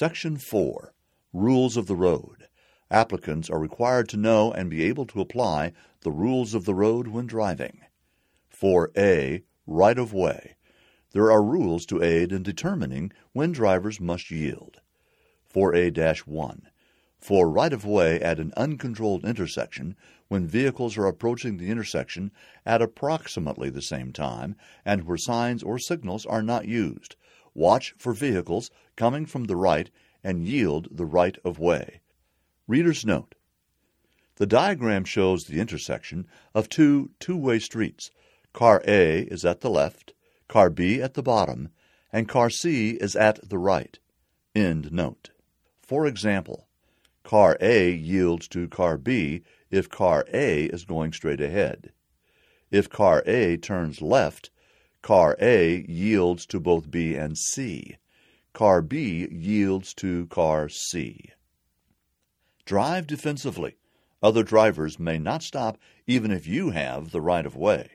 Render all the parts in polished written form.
Section 4. Rules of the Road. Applicants are required to know and be able to apply the rules of the road when driving. 4A. Right-of-way. There are rules to aid in determining when drivers must yield. 4A-1. For right-of-way at an uncontrolled intersection, when vehicles are approaching the intersection at approximately the same time and where signs or signals are not used, watch for vehicles coming from the right and yield the right-of-way. Reader's note: the diagram shows the intersection of two-way streets. Car A is at the left, Car B at the bottom, and Car C is at the right. End note. For example, Car A yields to Car B if Car A is going straight ahead. If Car A turns left, Car A yields to both B and C. Car B yields to Car C. Drive defensively. Other drivers may not stop even if you have the right-of-way.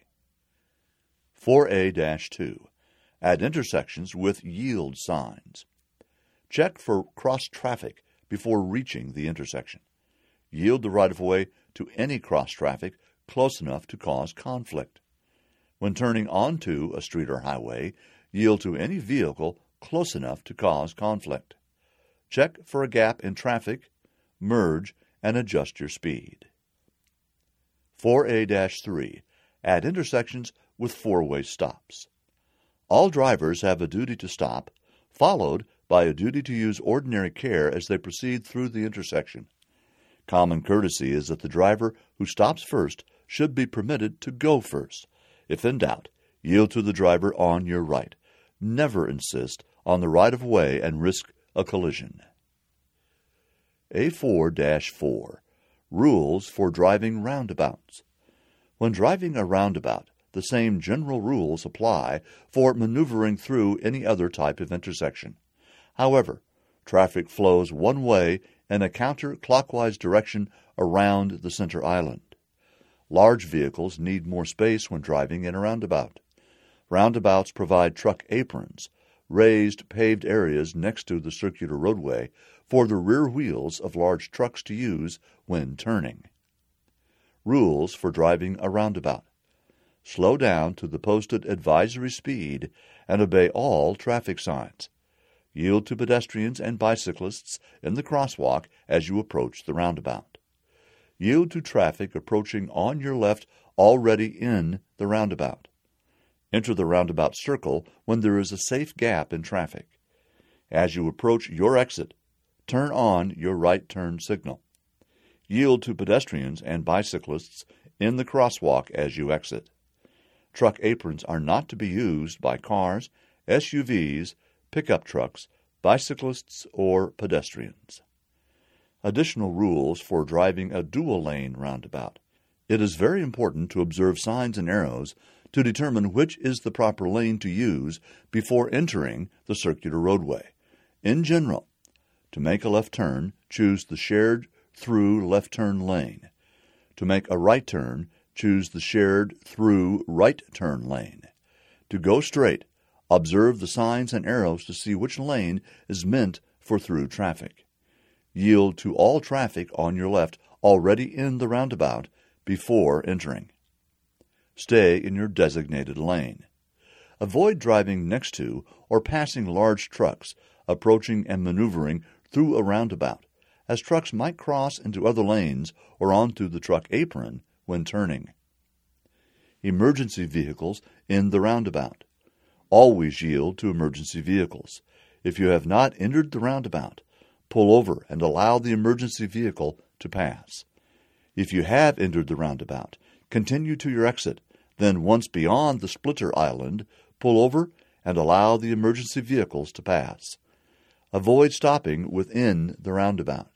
4A-2. At intersections with yield signs. Check for cross-traffic before reaching the intersection. Yield the right-of-way to any cross-traffic close enough to cause conflict. When turning onto a street or highway, yield to any vehicle close enough to cause conflict. Check for a gap in traffic, merge, and adjust your speed. 4A-3. At intersections with four-way stops. All drivers have a duty to stop, followed by a duty to use ordinary care as they proceed through the intersection. Common courtesy is that the driver who stops first should be permitted to go first. If in doubt, yield to the driver on your right. Never insist on the right-of-way and risk a collision. A4-4. Rules for driving roundabouts. When driving a roundabout, the same general rules apply for maneuvering through any other type of intersection. However, traffic flows one way in a counterclockwise direction around the center island. Large vehicles need more space when driving in a roundabout. Roundabouts provide truck aprons, raised paved areas next to the circular roadway for the rear wheels of large trucks to use when turning. Rules for driving a roundabout. Slow down to the posted advisory speed and obey all traffic signs. Yield to pedestrians and bicyclists in the crosswalk as you approach the roundabout. Yield to traffic approaching on your left already in the roundabout. Enter the roundabout circle when there is a safe gap in traffic. As you approach your exit, turn on your right turn signal. Yield to pedestrians and bicyclists in the crosswalk as you exit. Truck aprons are not to be used by cars, SUVs, pickup trucks, bicyclists, or pedestrians. Additional rules for driving a dual-lane roundabout. It is very important to observe signs and arrows to determine which is the proper lane to use before entering the circular roadway. In general, to make a left turn, choose the shared through left turn lane. To make a right turn, choose the shared through right turn lane. To go straight, observe the signs and arrows to see which lane is meant for through traffic. Yield to all traffic on your left already in the roundabout before entering. Stay in your designated lane. Avoid driving next to or passing large trucks approaching and maneuvering through a roundabout, as trucks might cross into other lanes or onto the truck apron when turning. Emergency vehicles in the roundabout. Always yield to emergency vehicles. If you have not entered the roundabout, pull over and allow the emergency vehicle to pass. If you have entered the roundabout, continue to your exit, then once beyond the splitter island, pull over and allow the emergency vehicles to pass. Avoid stopping within the roundabout.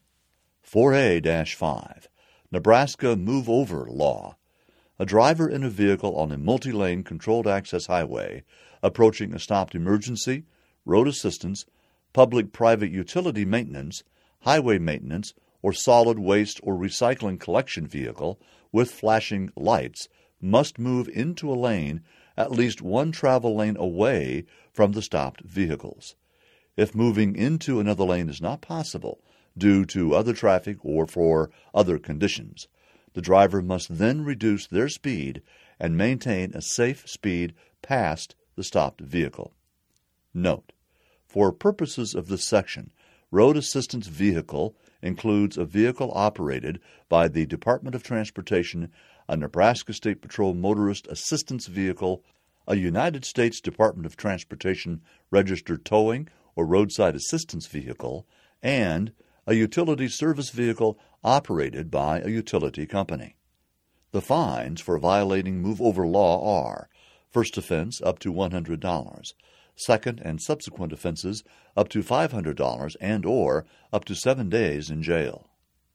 4A-5. Nebraska Move Over Law. A driver in a vehicle on a multi-lane controlled access highway approaching a stopped emergency, road assistance, public-private utility maintenance, highway maintenance, or solid waste or recycling collection vehicle with flashing lights must move into a lane at least one travel lane away from the stopped vehicles. If moving into another lane is not possible due to other traffic or for other conditions, the driver must then reduce their speed and maintain a safe speed past the stopped vehicle. Note: for purposes of this section, road assistance vehicle includes a vehicle operated by the Department of Transportation, a Nebraska State Patrol motorist assistance vehicle, a United States Department of Transportation registered towing or roadside assistance vehicle, and a utility service vehicle operated by a utility company. The fines for violating move-over law are: first offense up to $100, second and subsequent offenses up to $500 and or up to 7 days in jail.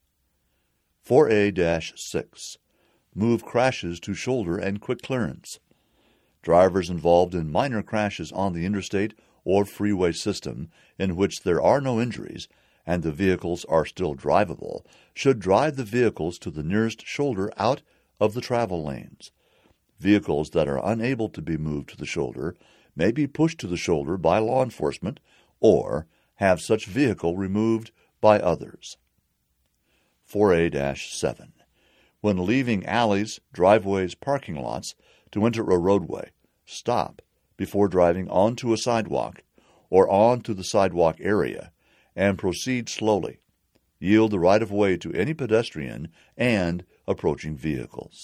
4A-6. Move crashes to shoulder and quick clearance. Drivers involved in minor crashes on the interstate or freeway system in which there are no injuries and the vehicles are still drivable should drive the vehicles to the nearest shoulder out of the travel lanes. Vehicles that are unable to be moved to the shoulder may be pushed to the shoulder by law enforcement or have such vehicle removed by others. 4A-7. When leaving alleys, driveways, parking lots to enter a roadway, stop before driving onto a sidewalk or onto the sidewalk area and proceed slowly. Yield the right-of-way to any pedestrian and approaching vehicles.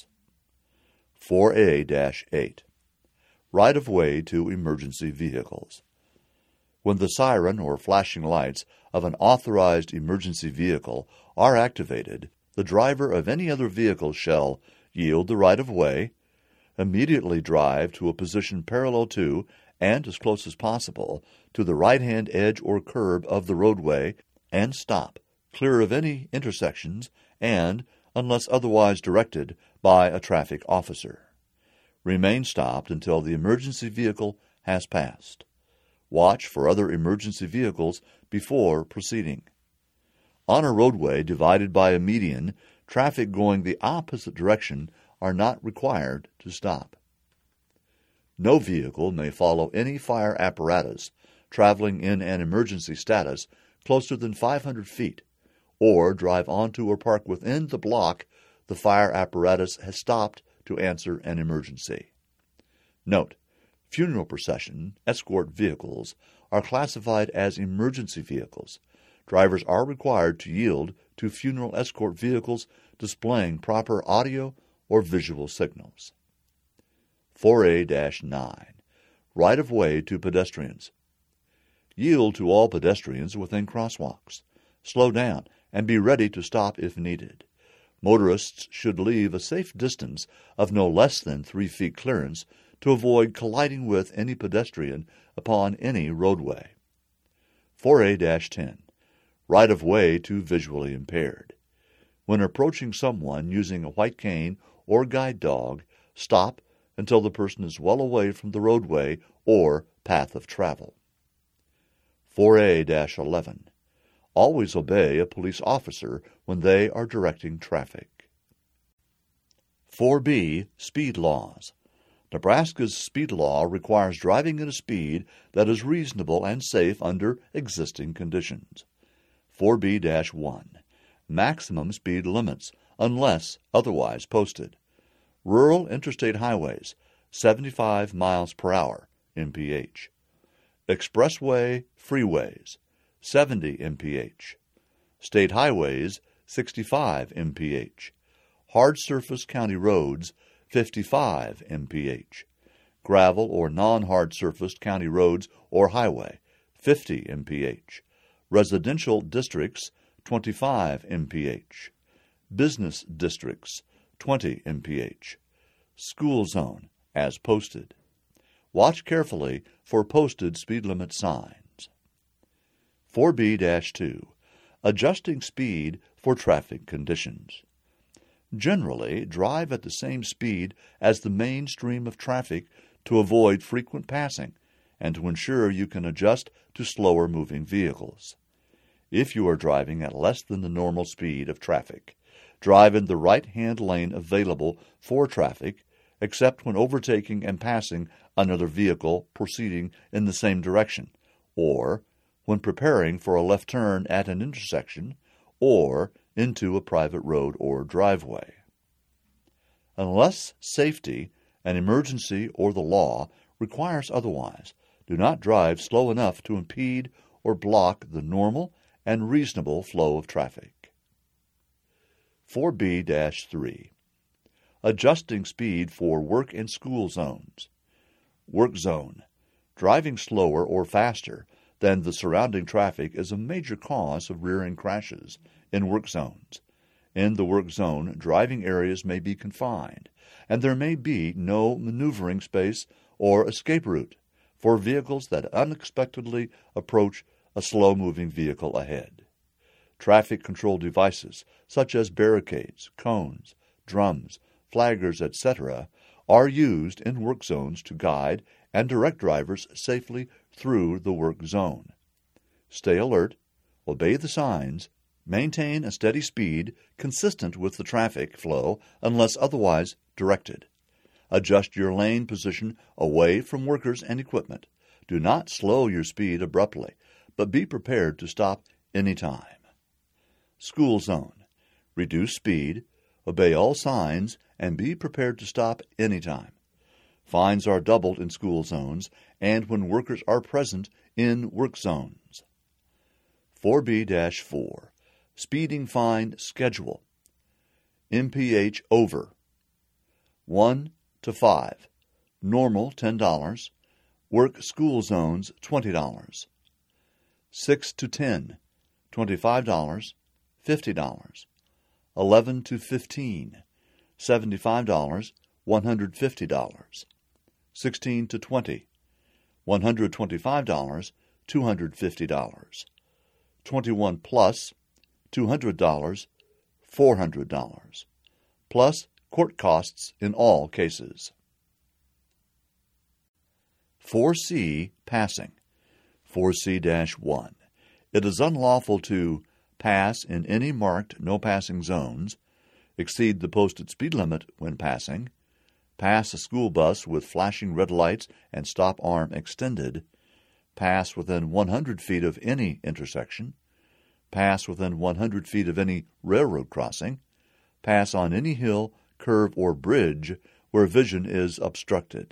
4A-8. Right-of-way to emergency vehicles. When the siren or flashing lights of an authorized emergency vehicle are activated, the driver of any other vehicle shall yield the right-of-way, immediately drive to a position parallel to and as close as possible to the right-hand edge or curb of the roadway, and stop, clear of any intersections and, unless otherwise directed by a traffic officer. Remain stopped until the emergency vehicle has passed. Watch for other emergency vehicles before proceeding. On a roadway divided by a median, traffic going the opposite direction are not required to stop. No vehicle may follow any fire apparatus traveling in an emergency status closer than 500 feet, or drive onto or park within the block the fire apparatus has stopped to answer an emergency. Note: funeral procession escort vehicles are classified as emergency vehicles. Drivers are required to yield to funeral escort vehicles displaying proper audio or visual signals. 4A-9. Right-of-way to pedestrians. Yield to all pedestrians within crosswalks. Slow down and be ready to stop if needed. Motorists should leave a safe distance of no less than 3 feet clearance to avoid colliding with any pedestrian upon any roadway. 4A-10. Right-of-way to visually impaired. When approaching someone using a white cane or guide dog, stop until the person is well away from the roadway or path of travel. 4A-11. Always obey a police officer when they are directing traffic. 4B. Speed laws. Nebraska's speed law requires driving at a speed that is reasonable and safe under existing conditions. 4B-1. Maximum speed limits, unless otherwise posted. Rural interstate highways, 75 miles per hour, mph. Expressway freeways, 70 mph. State highways, 65 mph. Hard surface county roads, 55 mph. Gravel or non-hard surfaced county roads or highway, 50 mph. Residential districts, 25 mph. Business districts, 20 mph. School zone, as posted. Watch carefully for posted speed limit signs. 4B-2. Adjusting speed for traffic conditions. Generally, drive at the same speed as the main stream of traffic to avoid frequent passing and to ensure you can adjust to slower moving vehicles. If you are driving at less than the normal speed of traffic, drive in the right-hand lane available for traffic, except when overtaking and passing another vehicle proceeding in the same direction, or when preparing for a left turn at an intersection or into a private road or driveway. Unless safety, an emergency, or the law requires otherwise, do not drive slow enough to impede or block the normal and reasonable flow of traffic. 4B-3. Adjusting speed for work and school zones. Work zone. Driving slower or faster than the surrounding traffic is a major cause of rear-end crashes in work zones. In the work zone, driving areas may be confined, and there may be no maneuvering space or escape route for vehicles that unexpectedly approach a slow-moving vehicle ahead. Traffic control devices, such as barricades, cones, drums, flaggers, etc., are used in work zones to guide and direct drivers safely through the work zone. Stay alert, obey the signs, maintain a steady speed consistent with the traffic flow unless otherwise directed. Adjust your lane position away from workers and equipment. Do not slow your speed abruptly, but be prepared to stop any time. School zone. Reduce speed, obey all signs, and be prepared to stop any time. Fines are doubled in school zones and when workers are present in work zones. 4B-4. Speeding fine schedule. MPH over. 1 to 5. Normal $10. Work school zones $20. 6 to 10. $25. $50. 11 to 15. $75. $150. 16 to 20. $125. $250. 21 plus. $200. $400. Plus court costs in all cases. 4C. Passing. 4C-1. It is unlawful to pass in any marked no passing zones, exceed the posted speed limit when passing, pass a school bus with flashing red lights and stop arm extended, pass within 100 feet of any intersection, pass within 100 feet of any railroad crossing, pass on any hill, curve, or bridge where vision is obstructed.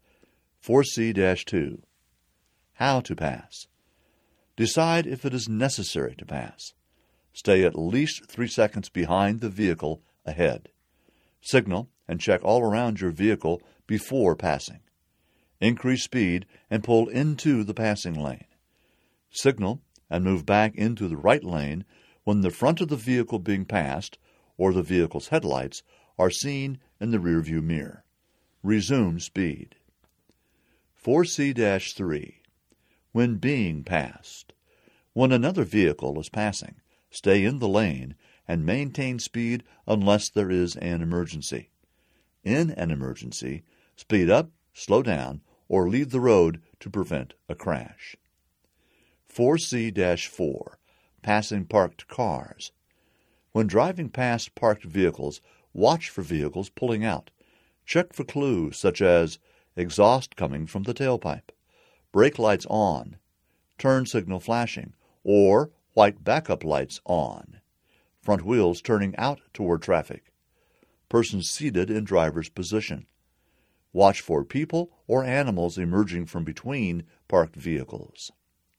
4C-2. How to pass. Decide if it is necessary to pass. Stay at least 3 seconds behind the vehicle ahead. Signal and check all around your vehicle before passing. Increase speed and pull into the passing lane. Signal and move back into the right lane when the front of the vehicle being passed or the vehicle's headlights are seen in the rearview mirror. Resume speed. 4C-3. When being passed. When another vehicle is passing, stay in the lane and maintain speed unless there is an emergency. In an emergency, speed up, slow down, or leave the road to prevent a crash. 4C-4. Passing parked cars. When driving past parked vehicles, watch for vehicles pulling out. Check for clues such as exhaust coming from the tailpipe, brake lights on, turn signal flashing, or white backup lights on, front wheels turning out toward traffic, person seated in driver's position. Watch for people or animals emerging from between parked vehicles.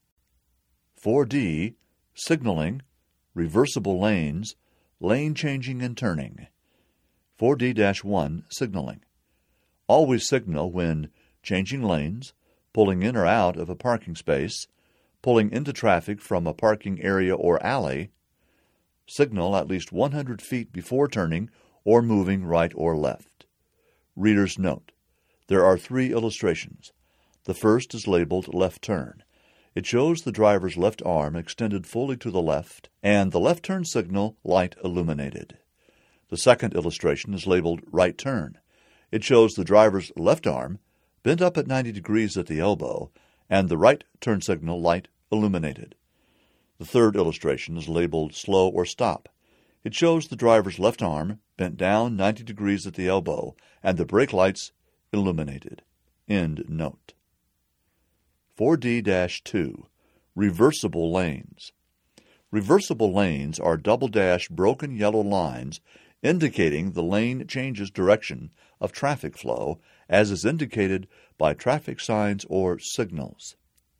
4D. Signaling, reversible lanes, lane changing and turning. 4D-1. Signaling. Always signal when changing lanes, pulling in or out of a parking space, pulling into traffic from a parking area or alley. Signal at least 100 feet before turning or moving right or left. Reader's note. There are 3 illustrations. The first is labeled left turn. It shows the driver's left arm extended fully to the left and the left turn signal light illuminated. The second illustration is labeled right turn. It shows the driver's left arm bent up at 90 degrees at the elbow and the right turn signal light illuminated. The third illustration is labeled slow or stop. It shows the driver's left arm bent down 90 degrees at the elbow and the brake lights illuminated. End note. 4D-2. Reversible lanes. Reversible lanes are double-dashed broken yellow lines indicating the lane changes direction of traffic flow as is indicated by traffic signs or signals.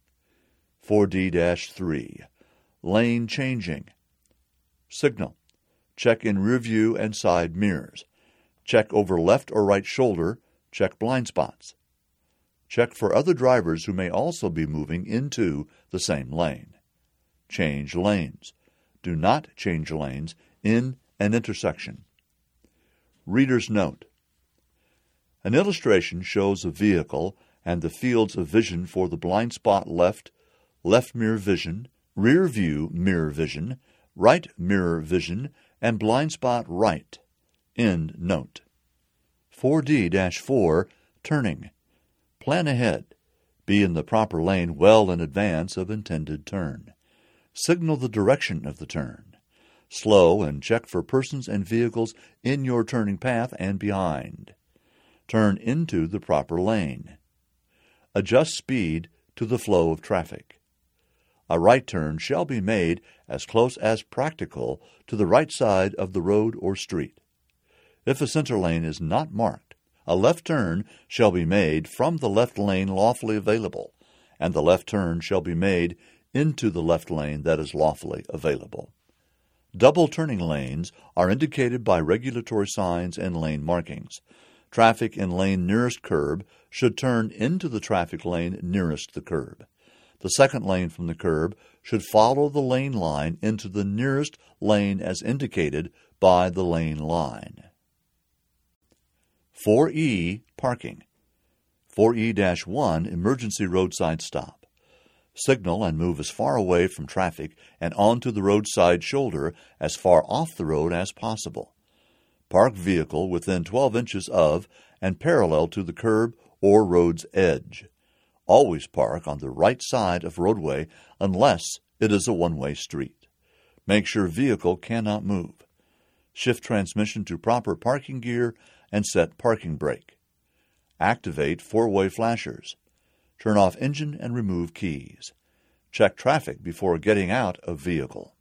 4D-3. Lane changing. Signal. Check in rear view and side mirrors. Check over left or right shoulder. Check blind spots. Check for other drivers who may also be moving into the same lane. Change lanes. Do not change lanes in an intersection. Reader's note. An illustration shows a vehicle and the fields of vision for the blind spot left mirror vision, rear view mirror vision, right mirror vision, and blind spot right. End note. 4D-4. Turning. Plan ahead. Be in the proper lane well in advance of intended turn. Signal the direction of the turn. Slow and check for persons and vehicles in your turning path and behind. Turn into the proper lane. Adjust speed to the flow of traffic. A right turn shall be made as close as practical to the right side of the road or street. If a center lane is not marked, a left turn shall be made from the left lane lawfully available, and the left turn shall be made into the left lane that is lawfully available. Double turning lanes are indicated by regulatory signs and lane markings. Traffic in lane nearest curb should turn into the traffic lane nearest the curb. The second lane from the curb should follow the lane line into the nearest lane as indicated by the lane line. 4E. Parking. 4E-1. Emergency roadside stop. Signal and move as far away from traffic and onto the roadside shoulder as far off the road as possible. Park vehicle within 12 inches of and parallel to the curb or road's edge. Always park on the right side of roadway unless it is a one-way street. Make sure vehicle cannot move. Shift transmission to proper parking gear and set parking brake. Activate four-way flashers. Turn off engine and remove keys. Check traffic before getting out of vehicle.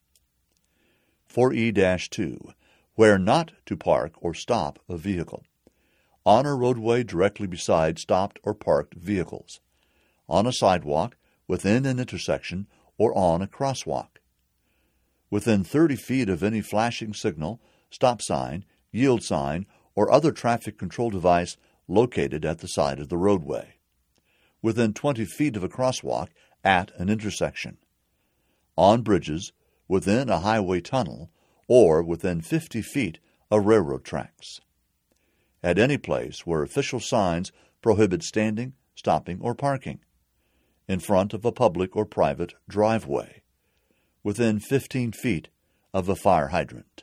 4E-2. Where not to park or stop a vehicle. On a roadway directly beside stopped or parked vehicles. On a sidewalk, within an intersection, or on a crosswalk. Within 30 feet of any flashing signal, stop sign, yield sign, or other traffic control device located at the side of the roadway. Within 20 feet of a crosswalk at an intersection. On bridges, within a highway tunnel, or within 50 feet of railroad tracks. At any place where official signs prohibit standing, stopping, or parking. In front of a public or private driveway. Within 15 feet of a fire hydrant.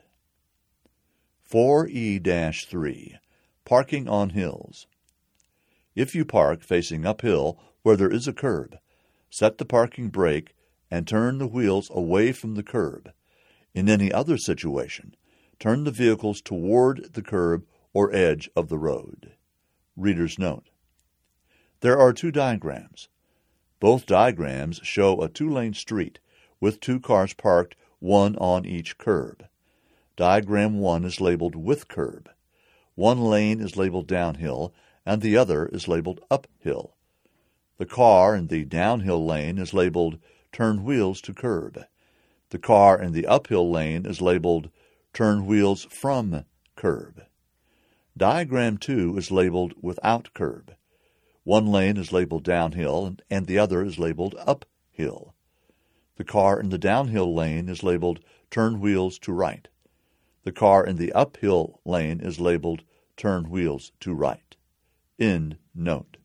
4E-3. Parking on hills. If you park facing uphill where there is a curb, set the parking brake and turn the wheels away from the curb. In any other situation, turn the vehicles toward the curb or edge of the road. Reader's note. There are two diagrams. Both diagrams show a two-lane street with two cars parked, one on each curb. Diagram 1 is labeled with curb. One lane is labeled downhill, and the other is labeled uphill. The car in the downhill lane is labeled turn wheels to curb. The car in the uphill lane is labeled turn wheels from curb. Diagram 2 is labeled without curb. One lane is labeled downhill and the other is labeled uphill. The car in the downhill lane is labeled turn wheels to right. The car in the uphill lane is labeled turn wheels to right. End note.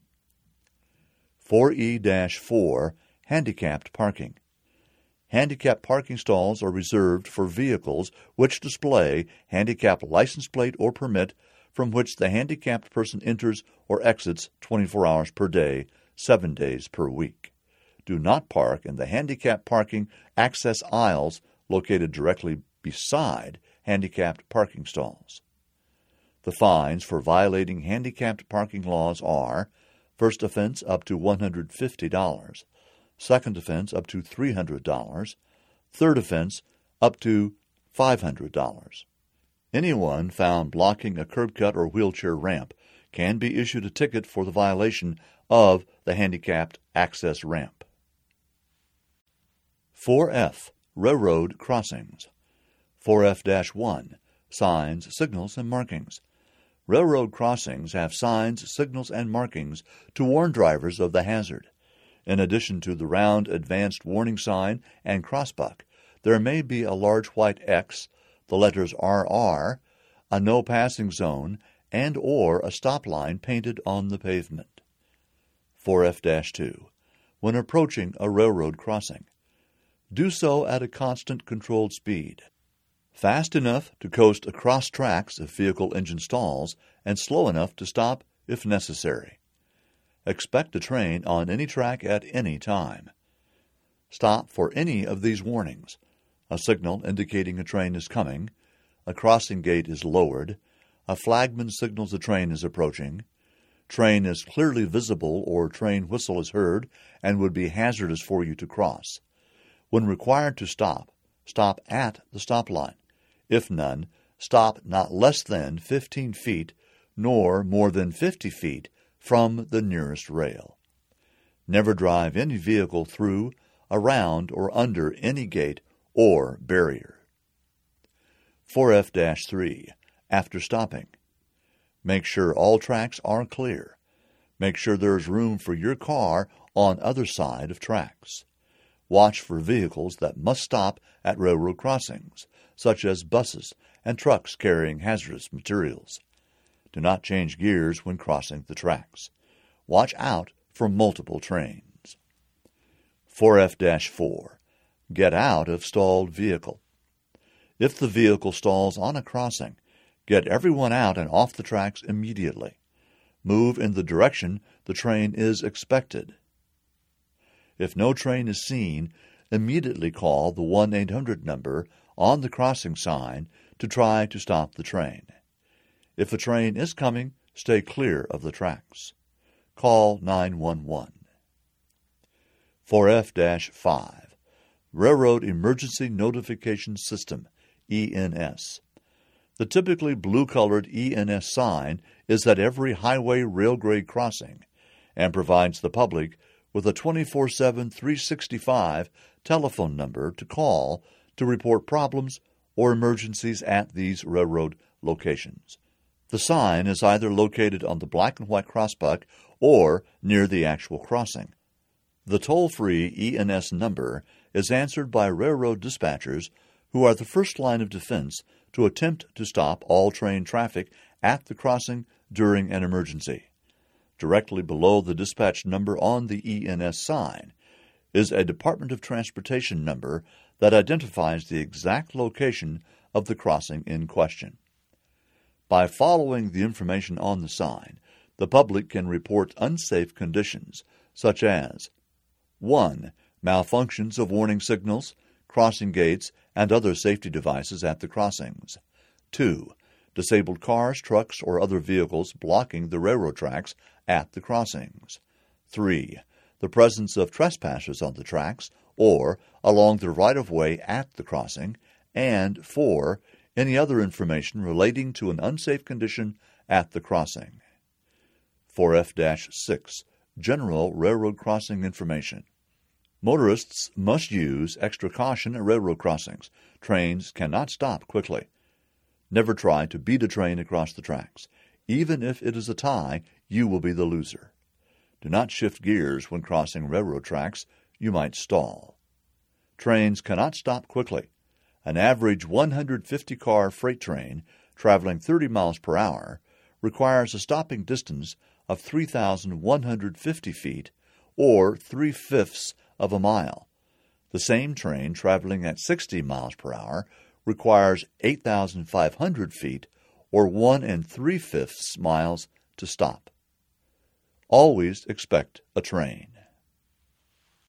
4E-4. Handicapped parking. Handicapped parking stalls are reserved for vehicles which display handicapped license plate or permit from which the handicapped person enters or exits 24 hours per day, 7 days per week. Do not park in the handicapped parking access aisles located directly beside handicapped parking stalls. The fines for violating handicapped parking laws are: first offense up to $150, second offense up to $300, third offense up to $500. Anyone found blocking a curb cut or wheelchair ramp can be issued a ticket for the violation of the handicapped access ramp. 4F. Railroad crossings. 4F-1. Signs, signals, and markings. Railroad crossings have signs, signals, and markings to warn drivers of the hazard. In addition to the round advanced warning sign and crossbuck, there may be a large white X, the letters RR, a no passing zone, and or a stop line painted on the pavement. 4F-2. When approaching a railroad crossing, do so at a constant controlled speed, fast enough to coast across tracks if vehicle engine stalls, and slow enough to stop if necessary. Expect a train on any track at any time. Stop for any of these warnings: a signal indicating a train is coming, a crossing gate is lowered, a flagman signals a train is approaching, train is clearly visible or train whistle is heard and would be hazardous for you to cross. When required to stop, stop at the stop line. If none, stop not less than 15 feet nor more than 50 feet from the nearest rail. Never drive any vehicle through, around, or under any gate or barrier. 4F-3. After stopping, make sure all tracks are clear. Make sure there is room for your car on other side of tracks. Watch for vehicles that must stop at railroad crossings, such as buses and trucks carrying hazardous materials. Do not change gears when crossing the tracks. Watch out for multiple trains. 4F-4. Get out of stalled vehicle. If the vehicle stalls on a crossing, get everyone out and off the tracks immediately. Move in the direction the train is expected. If no train is seen, immediately call the 1-800 number on the crossing sign to try to stop the train. If a train is coming, stay clear of the tracks. Call 911. 4F-5. Railroad Emergency Notification System, ENS. The typically blue-colored ENS sign is at every highway rail-grade crossing and provides the public with a 24/7, 365 telephone number to call to report problems or emergencies at these railroad locations. The sign is either located on the black and white crossbuck or near the actual crossing. The toll-free ENS number is answered by railroad dispatchers who are the first line of defense to attempt to stop all train traffic at the crossing during an emergency. Directly below the dispatch number on the ENS sign is a Department of Transportation number that identifies the exact location of the crossing in question. By following the information on the sign, the public can report unsafe conditions such as 1. Malfunctions of warning signals, crossing gates, and other safety devices at the crossings. 2. Disabled cars, trucks, or other vehicles blocking the railroad tracks at the crossings. 3. The presence of trespassers on the tracks or along the right-of-way at the crossing. And 4. Any other information relating to an unsafe condition at the crossing. 4F-6. General Railroad Crossing Information. Motorists must use extra caution at railroad crossings. Trains cannot stop quickly. Never try to beat a train across the tracks. Even if it is a tie, you will be the loser. Do not shift gears when crossing railroad tracks. You might stall. Trains cannot stop quickly. An average 150-car freight train traveling 30 miles per hour requires a stopping distance of 3,150 feet, or 3/5 of a mile. The same train traveling at 60 miles per hour requires 8,500 feet, or 1 3/5 miles to stop. Always expect a train.